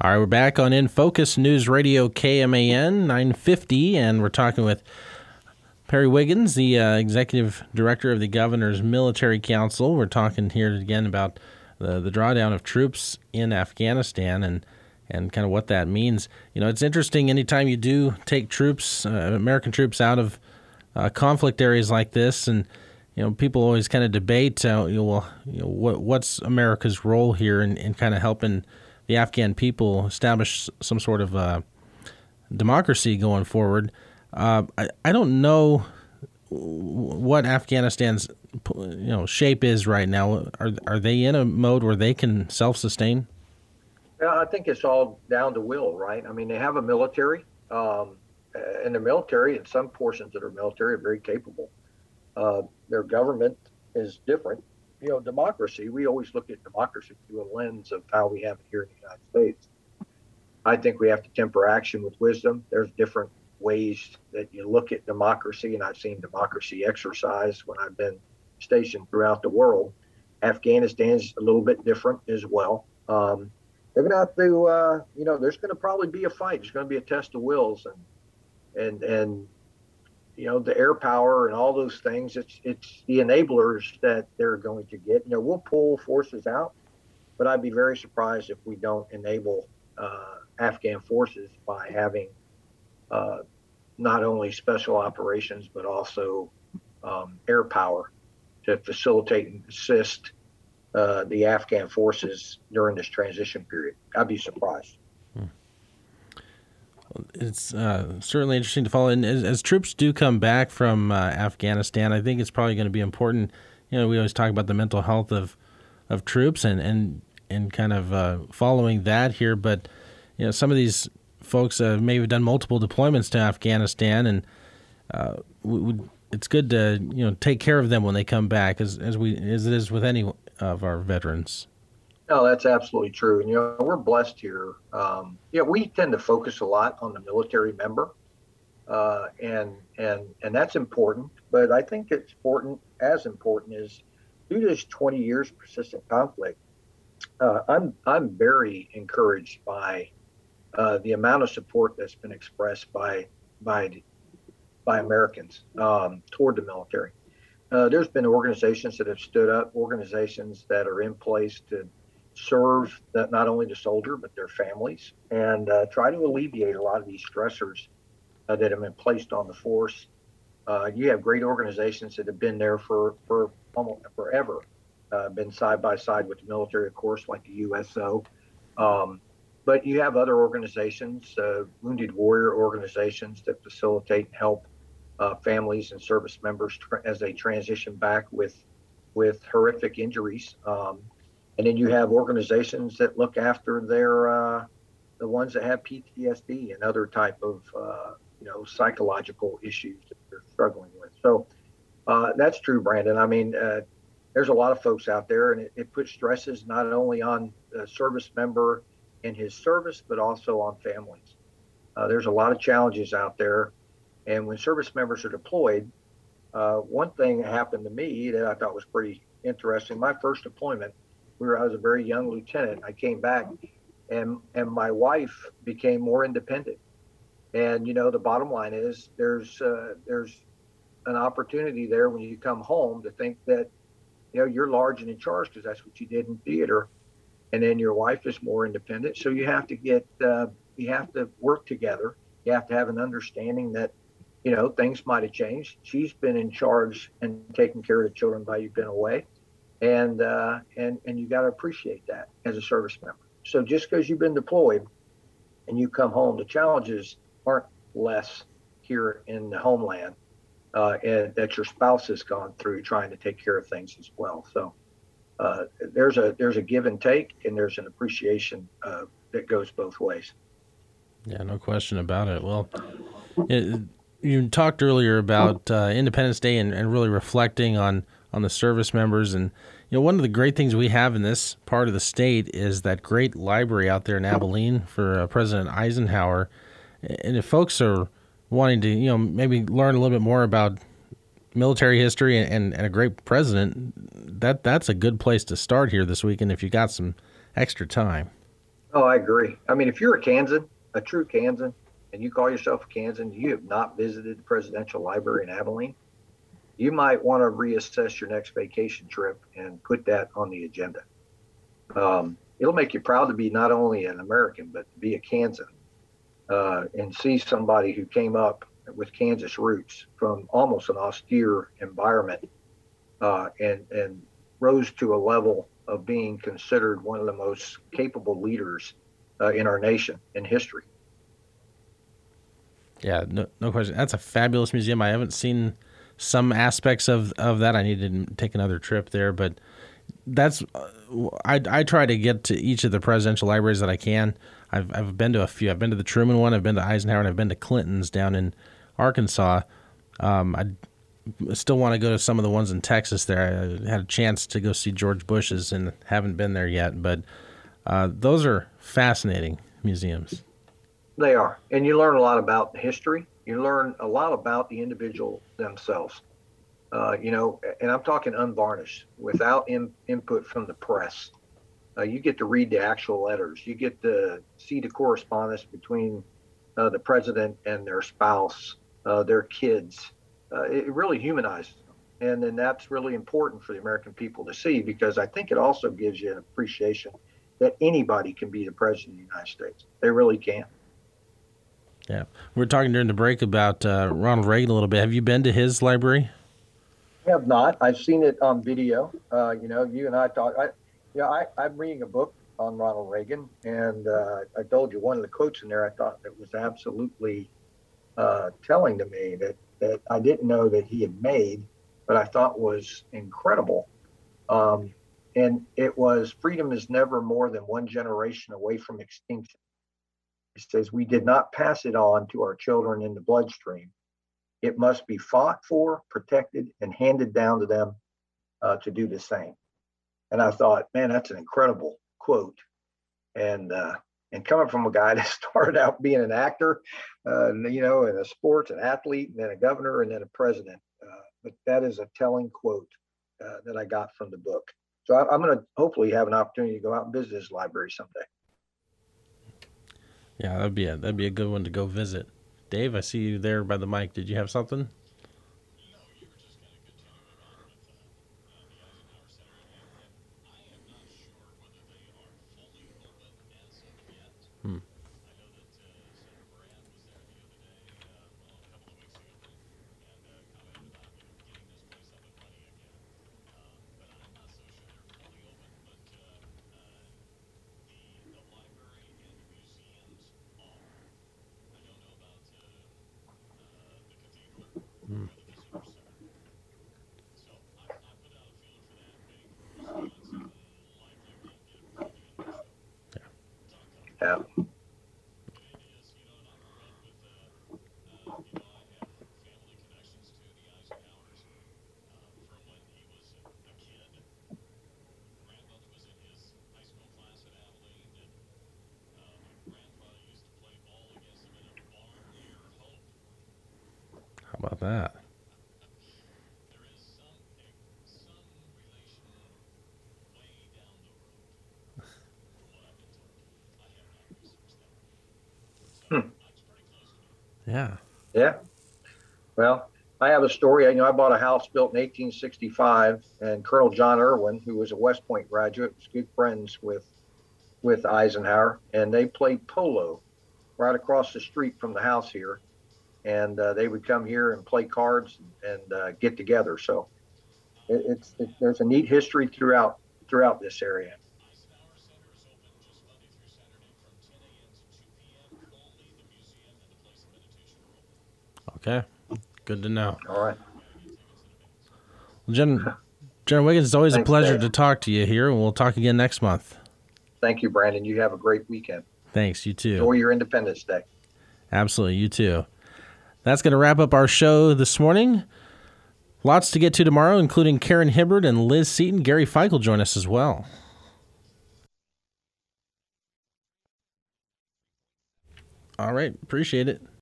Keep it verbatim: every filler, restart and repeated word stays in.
All right, we're back on In Focus News Radio K M A N nine fifty, and we're talking with Perry Wiggins, the uh, Executive Director of the Governor's Military Council. We're talking here again about the, the drawdown of troops in Afghanistan and, and kind of what that means. You know, it's interesting anytime you do take troops, uh, American troops out of uh, conflict areas like this, and you know, people always kind of debate, uh, you know, well, you know, what what's America's role here in, in kind of helping the Afghan people establish some sort of uh, democracy going forward. Uh, I, I don't know what Afghanistan's you know shape is right now. Are are they in a mode where they can self-sustain? Yeah, I think it's all down to will, right? I mean, they have a military, um, and the military, and some portions of their military are very capable. Uh, their government is different. You know, democracy, we always look at democracy through a lens of how we have it here in the United States. I think we have to temper action with wisdom. There's different ways that you look at democracy, and I've seen democracy exercised when I've been stationed throughout the world. Afghanistan's a little bit different as well. Um, they're going to have to, uh, you know, there's going to probably be a fight. There's going to be a test of wills, and, and, and, you know, the air power and all those things. It's it's the enablers that they're going to get. You know, we'll pull forces out, but I'd be very surprised if we don't enable uh, Afghan forces by having uh, not only special operations, but also um, air power to facilitate and assist uh, the Afghan forces during this transition period. I'd be surprised. It's uh, certainly interesting to follow. And as, as troops do come back from uh, Afghanistan, I think it's probably going to be important. You know, we always talk about the mental health of, of troops and, and, and kind of uh, following that here. But, you know, some of these folks uh, may have done multiple deployments to Afghanistan, and uh, we, we, it's good to, you know, take care of them when they come back, as, as we as it is with any of our veterans. No, that's absolutely true. And, you know, we're blessed here. Um, yeah, we tend to focus a lot on the military member, uh, and and and that's important. But I think it's important, as important is due to this twenty years persistent conflict. Uh, I'm I'm very encouraged by uh, the amount of support that's been expressed by by by Americans um, toward the military. Uh, there's been organizations that have stood up, organizations that are in place to serve that not only the soldier but their families, and uh, try to alleviate a lot of these stressors uh, that have been placed on the force. Uh, you have great organizations that have been there for for almost forever, uh, been side by side with the military, of course, like the U S O. Um, but you have other organizations, uh, wounded warrior organizations that facilitate and help uh, families and service members tra- as they transition back with with horrific injuries. Um, And then you have organizations that look after their uh, the ones that have P T S D and other type of uh, you know psychological issues that they're struggling with. So uh, that's true, Brandon. I mean, uh, there's a lot of folks out there, and it, it puts stresses not only on the service member and his service, but also on families. Uh, there's a lot of challenges out there, and when service members are deployed, uh, one thing that happened to me that I thought was pretty interesting. My first deployment, where I was a very young lieutenant. I came back, and and my wife became more independent. And you know, the bottom line is there's uh, there's an opportunity there when you come home to think that you know you're large and in charge because that's what you did in theater, and then your wife is more independent. So you have to get uh, you have to work together. You have to have an understanding that you know things might have changed. She's been in charge and taking care of the children while you've been away. And uh, and and you got to appreciate that as a service member. So just because you've been deployed and you come home, the challenges aren't less here in the homeland uh, and that your spouse has gone through trying to take care of things as well. So uh, there's a there's a give and take, and there's an appreciation uh, that goes both ways. Yeah, no question about it. Well, it, you talked earlier about uh, Independence Day and, and really reflecting on. on the service members. And, you know, one of the great things we have in this part of the state is that great library out there in Abilene for uh, President Eisenhower. And if folks are wanting to, you know, maybe learn a little bit more about military history and, and a great president, that that's a good place to start here this weekend if you got some extra time. Oh, I agree. I mean, if you're a Kansan, a true Kansan, and you call yourself a Kansan, you have not visited the Presidential Library in Abilene, you might want to reassess your next vacation trip and put that on the agenda. Um, it'll make you proud to be not only an American, but to be a Kansan, uh, and see somebody who came up with Kansas roots from almost an austere environment, uh, and, and rose to a level of being considered one of the most capable leaders uh, in our nation in history. Yeah, no, no question. That's a fabulous museum. I haven't seen some aspects of, of that. I need to take another trip there, but that's I, I try to get to each of the presidential libraries that I can. I've I've been to a few. I've been to the Truman one. I've been to Eisenhower, and I've been to Clinton's down in Arkansas. Um, I still want to go to some of the ones in Texas. There, I had a chance to go see George Bush's, and haven't been there yet. But uh, those are fascinating museums. They are, and you learn a lot about history. You learn a lot about the individual themselves. Uh, you know, and I'm talking unvarnished, without in, input from the press. Uh, you get to read the actual letters. You get to see the correspondence between uh, the president and their spouse, uh, their kids. Uh, it really humanizes them. And then that's really important for the American people to see, because I think it also gives you an appreciation that anybody can be the president of the United States. They really can. Yeah. We were talking during the break about uh, Ronald Reagan a little bit. Have you been to his library? I have not. I've seen it on video. Uh, you know, you and I talk. I, you know, I, I'm reading a book on Ronald Reagan, and uh, I told you one of the quotes in there I thought that was absolutely uh, telling to me, that that I didn't know that he had made, but I thought was incredible. Um, and it was, "Freedom is never more than one generation away from extinction." It says, "We did not pass it on to our children in the bloodstream. It must be fought for, protected, and handed down to them uh, to do the same." And I thought, man, that's an incredible quote. And uh, and coming from a guy that started out being an actor, uh, you know, and a sports, an athlete, and then a governor, and then a president. Uh, but that is a telling quote uh, that I got from the book. So I, I'm going to hopefully have an opportunity to go out and visit his library someday. Yeah, that'd be a, that'd be a good one to go visit. Dave, I see you there by the mic. Did you have something? Hmm. Hmm. Yeah. How about that? Hmm. Yeah. Yeah. Well, I have a story. You know, I bought a house built in eighteen sixty-five, and Colonel John Irwin, who was a West Point graduate, was good friends with with Eisenhower, and they played polo right across the street from the house here. And uh, they would come here and play cards and uh, get together. So it, it's it, there's a neat history throughout throughout this area. Okay. Good to know. All right. Well, Jen, Jen Wiggins, it's always Thanks, a pleasure Dave. to talk to you here, and we'll talk again next month. Thank you, Brandon. You have a great weekend. Thanks. You too. Enjoy your Independence Day. Absolutely. You too. That's going to wrap up our show this morning. Lots to get to tomorrow, including Karen Hibbert and Liz Seaton. Gary Fike will join us as well. All right. Appreciate it.